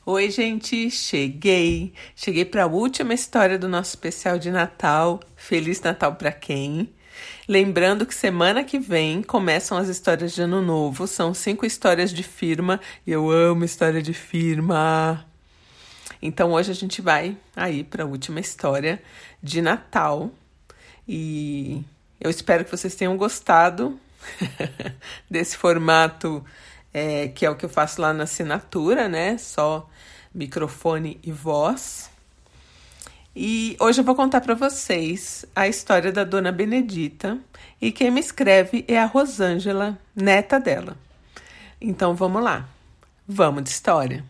Oi, gente, cheguei. Cheguei para a última história do nosso especial de Natal. Feliz Natal para quem? Lembrando que semana que vem começam as histórias de Ano Novo. São 5 histórias de firma e eu amo história de firma. Então hoje a gente vai aí para a última história de Natal. E eu espero que vocês tenham gostado desse formato que é o que eu faço lá na assinatura, né? Só microfone e voz. E hoje eu vou contar para vocês a história da Dona Benedita. E quem me escreve é a Rosângela, neta dela. Então vamos lá. Vamos de história.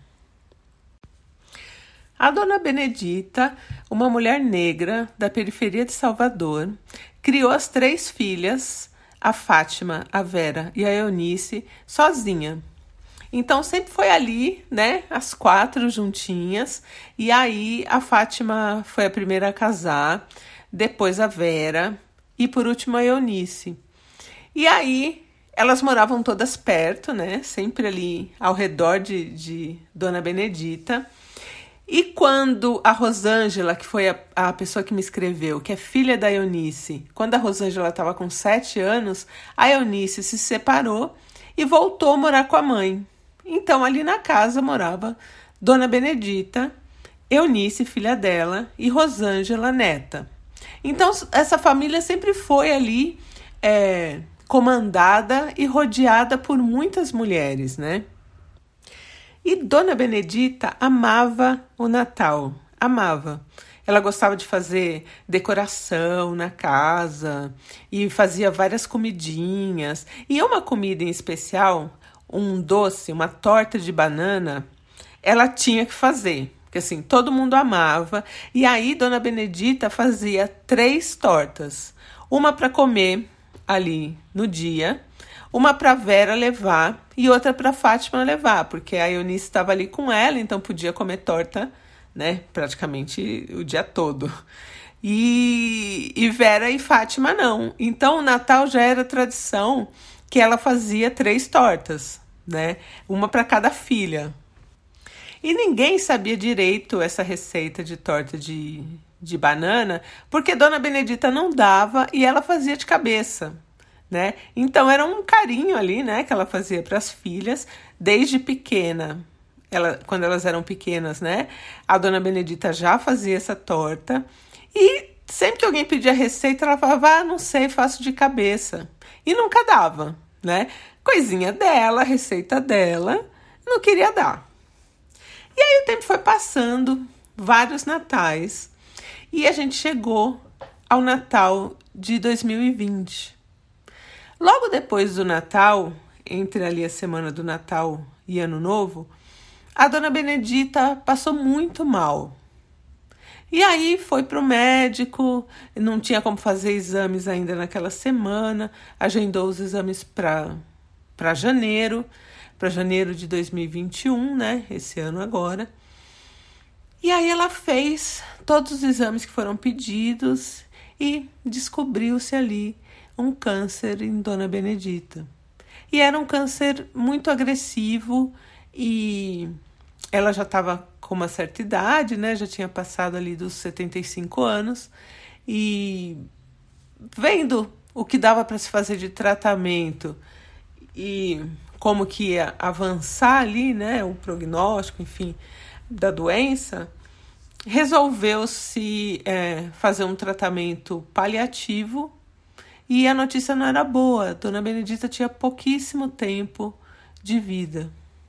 A Dona Benedita, uma mulher negra da periferia de Salvador, criou as 3 filhas, a Fátima, a Vera e a Eunice, sozinha. Então sempre foi ali, né, as 4 juntinhas, e aí a Fátima foi a primeira a casar, depois a Vera e por último a Eunice. E aí elas moravam todas perto, né, sempre ali ao redor de Dona Benedita. E quando a Rosângela, que foi a pessoa que me escreveu, que é filha da Eunice, quando a Rosângela estava com 7 anos, a Eunice se separou e voltou a morar com a mãe. Então, ali na casa morava Dona Benedita, Eunice, filha dela, e Rosângela, neta. Então, essa família sempre foi ali comandada e rodeada por muitas mulheres, né? E Dona Benedita amava o Natal, amava. Ela gostava de fazer decoração na casa e fazia várias comidinhas. E uma comida em especial, um doce, uma torta de banana, ela tinha que fazer. Porque assim, todo mundo amava. E aí Dona Benedita fazia 3 tortas. Uma para comer ali no dia, uma para Vera levar e outra para Fátima levar, porque a Eunice estava ali com ela, então podia comer torta, né, praticamente o dia todo. E Vera e Fátima não. Então o Natal já era tradição que ela fazia 3 tortas, né, uma para cada filha. E ninguém sabia direito essa receita de torta de banana, porque Dona Benedita não dava e ela fazia de cabeça. Né? Então era um carinho ali, né, que ela fazia para as filhas desde pequena. Quando elas eram pequenas, né, a Dona Benedita já fazia essa torta e sempre que alguém pedia receita, ela falava, não sei, faço de cabeça. E nunca dava, né? Coisinha dela, receita dela, não queria dar. E aí o tempo foi passando, vários natais, e a gente chegou ao Natal de 2020. Logo depois do Natal, entre ali a semana do Natal e Ano Novo, a Dona Benedita passou muito mal. E aí foi para o médico, não tinha como fazer exames ainda naquela semana, agendou os exames para janeiro de 2021, né, esse ano agora. E aí ela fez todos os exames que foram pedidos e descobriu-se ali um câncer em Dona Benedita. E era um câncer muito agressivo e ela já estava com uma certa idade, né? Já tinha passado ali dos 75 anos e vendo o que dava para se fazer de tratamento e como que ia avançar ali, né? O prognóstico, enfim, da doença, resolveu-se fazer um tratamento paliativo. E a notícia não era boa. Dona Benedita tinha pouquíssimo tempo de vida.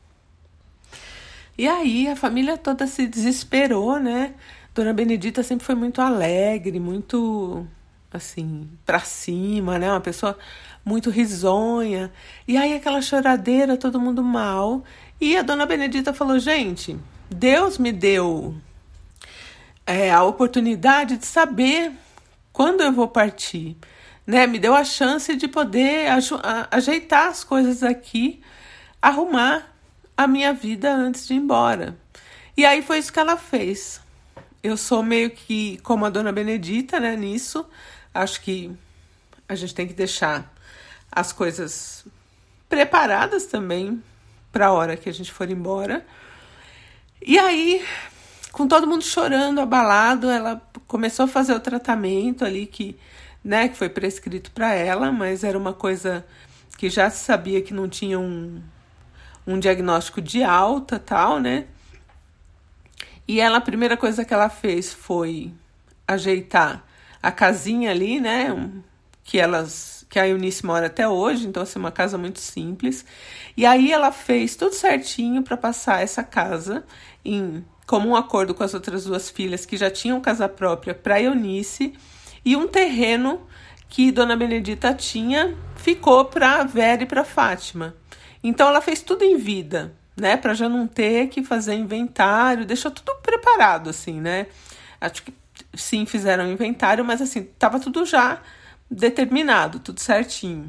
E aí a família toda se desesperou, né? Dona Benedita sempre foi muito alegre, muito, assim, pra cima, né? Uma pessoa muito risonha. E aí aquela choradeira, todo mundo mal. E a Dona Benedita falou, gente, Deus me deu a oportunidade de saber quando eu vou partir. Né, me deu a chance de poder ajeitar as coisas aqui, arrumar a minha vida antes de ir embora. E aí foi isso que ela fez. Eu sou meio que como a Dona Benedita, né, nisso. Acho que a gente tem que deixar as coisas preparadas também para a hora que a gente for embora. E aí, com todo mundo chorando, abalado, ela começou a fazer o tratamento ali que foi prescrito para ela, mas era uma coisa que já se sabia que não tinha um diagnóstico de alta, tal, né? E ela, a primeira coisa que ela fez foi ajeitar a casinha ali, né? Que a Eunice mora até hoje, então assim, uma casa muito simples. E aí ela fez tudo certinho para passar essa casa em comum acordo com as outras duas filhas que já tinham casa própria para Eunice, e um terreno que Dona Benedita tinha ficou para Vera e para Fátima. Então ela fez tudo em vida, né, para já não ter que fazer inventário, deixou tudo preparado assim, né? Acho que sim, fizeram inventário, mas assim, tava tudo já determinado, tudo certinho.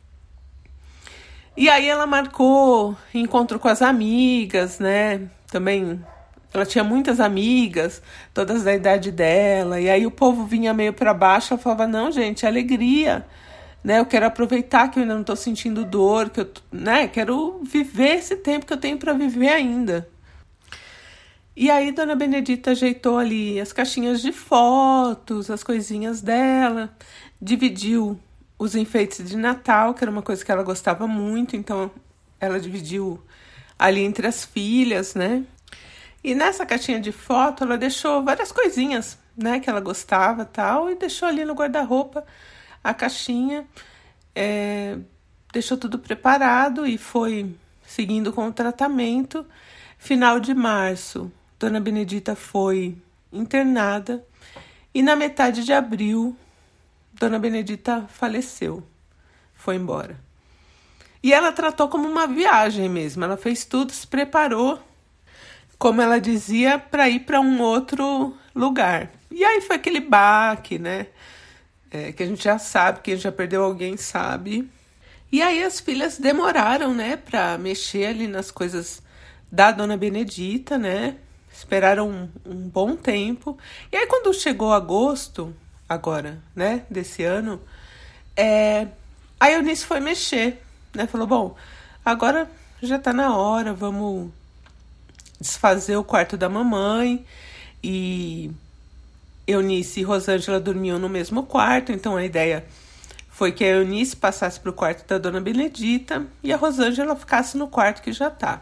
E aí ela marcou encontro com as amigas, né? Também ela tinha muitas amigas, todas da idade dela. E aí o povo vinha meio para baixo, ela falava: "Não, gente, é alegria, né? Eu quero aproveitar que eu ainda não tô sentindo dor, que eu, né, quero viver esse tempo que eu tenho para viver ainda". E aí Dona Benedita ajeitou ali as caixinhas de fotos, as coisinhas dela, dividiu os enfeites de Natal, que era uma coisa que ela gostava muito, então ela dividiu ali entre as filhas, né? E nessa caixinha de foto ela deixou várias coisinhas, né, que ela gostava, tal, e deixou ali no guarda-roupa a caixinha, deixou tudo preparado e foi seguindo com o tratamento. Final de março, Dona Benedita foi internada e na metade de abril, Dona Benedita faleceu, foi embora. E ela tratou como uma viagem mesmo, ela fez tudo, se preparou, como ela dizia, para ir para um outro lugar. E aí foi aquele baque, né? Que a gente já sabe, quem já perdeu alguém sabe. E aí as filhas demoraram, né, para mexer ali nas coisas da Dona Benedita, né? Esperaram um bom tempo. E aí quando chegou agosto, agora, né, desse ano, a Eunice foi mexer, né? Falou: "Bom, agora já tá na hora, vamos desfazer o quarto da mamãe". E Eunice e Rosângela dormiam no mesmo quarto, então a ideia foi que a Eunice passasse para o quarto da Dona Benedita e a Rosângela ficasse no quarto que já tá.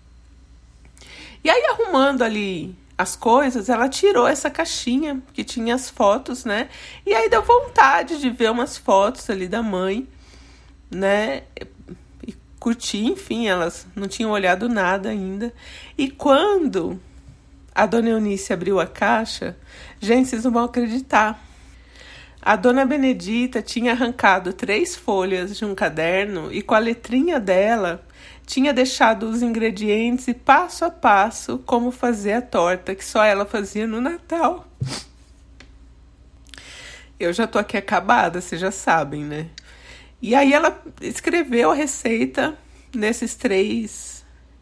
E aí, arrumando ali as coisas, ela tirou essa caixinha que tinha as fotos, né? E aí deu vontade de ver umas fotos ali da mãe, né? E curtir, enfim, elas não tinham olhado nada ainda. E quando a Dona Eunice abriu a caixa, gente, vocês não vão acreditar. A Dona Benedita tinha arrancado 3 folhas de um caderno e com a letrinha dela tinha deixado os ingredientes e passo a passo como fazer a torta que só ela fazia no Natal. Eu já tô aqui acabada, vocês já sabem, né? E aí ela escreveu a receita nessas 3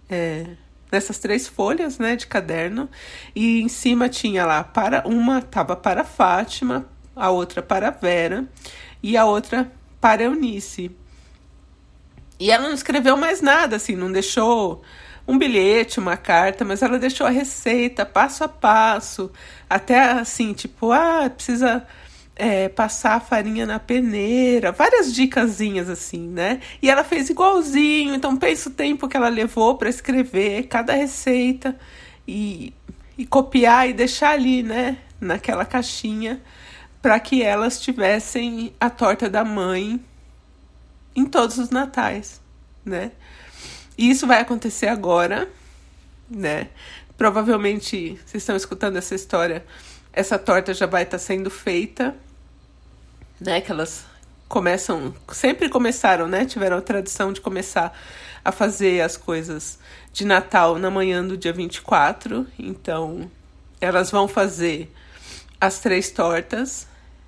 folhas, né, de caderno, e em cima tinha lá, uma tava para Fátima, a outra para Vera e a outra para Eunice. E ela não escreveu mais nada, assim, não deixou um bilhete, uma carta, mas ela deixou a receita passo a passo, até assim, tipo, precisa passar a farinha na peneira, várias dicasinhas assim, né? E ela fez igualzinho, então pensa o tempo que ela levou para escrever cada receita e copiar e deixar ali, né, naquela caixinha, para que elas tivessem a torta da mãe em todos os natais, né? E isso vai acontecer agora, né? Provavelmente, vocês estão escutando essa história, essa torta já vai estar sendo feita, né? Que elas sempre começaram, né? Tiveram a tradição de começar a fazer as coisas de Natal na manhã do dia 24. Então, elas vão fazer as 3 tortas.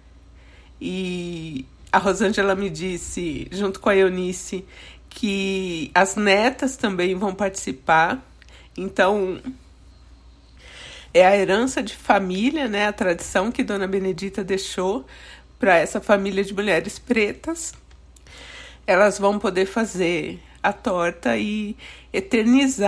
E a Rosângela me disse, junto com a Eunice, que as netas também vão participar. Então, é a herança de família, né? A tradição que Dona Benedita deixou para essa família de mulheres pretas. Elas vão poder fazer a torta e eternizar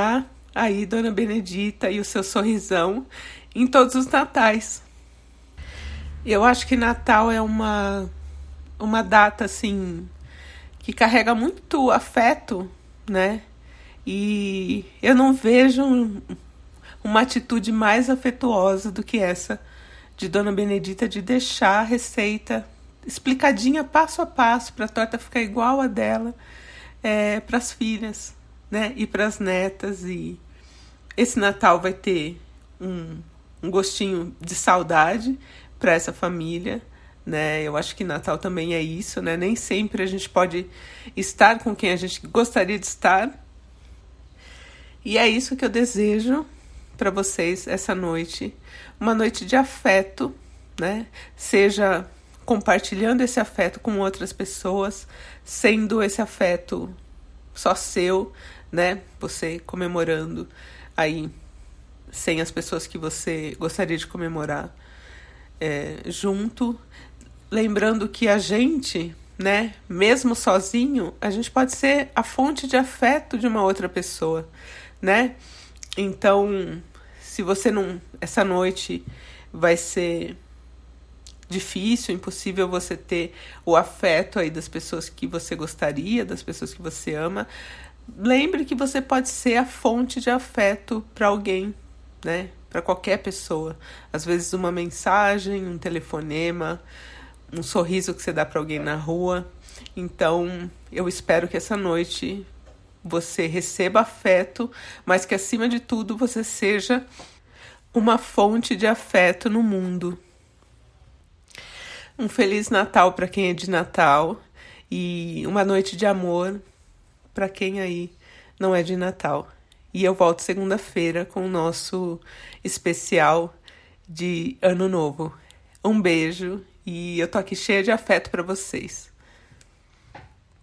aí Dona Benedita e o seu sorrisão em todos os natais. Eu acho que Natal é uma data, assim, que carrega muito afeto, né? E eu não vejo uma atitude mais afetuosa do que essa de Dona Benedita de deixar a receita explicadinha passo a passo para a torta ficar igual a dela para as filhas, né? E para as netas. E esse Natal vai ter um gostinho de saudade para essa família, né? Eu acho que Natal também é isso, né? Nem sempre a gente pode estar com quem a gente gostaria de estar. E é isso que eu desejo para vocês essa noite, uma noite de afeto, né? Seja compartilhando esse afeto com outras pessoas, sendo esse afeto só seu, né? Você comemorando aí sem as pessoas que você gostaria de comemorar junto, lembrando que a gente, né? Mesmo sozinho, a gente pode ser a fonte de afeto de uma outra pessoa, né? Então, se você não... Essa noite vai ser difícil, impossível você ter o afeto aí das pessoas que você gostaria, das pessoas que você ama. Lembre que você pode ser a fonte de afeto para alguém, né? Para qualquer pessoa. Às vezes uma mensagem, um telefonema, um sorriso que você dá para alguém na rua. Então, eu espero que essa noite você receba afeto, mas que acima de tudo você seja uma fonte de afeto no mundo. Um Feliz Natal para quem é de Natal e uma noite de amor para quem aí não é de Natal. E eu volto segunda-feira com o nosso especial de Ano Novo. Um beijo e eu tô aqui cheia de afeto para vocês.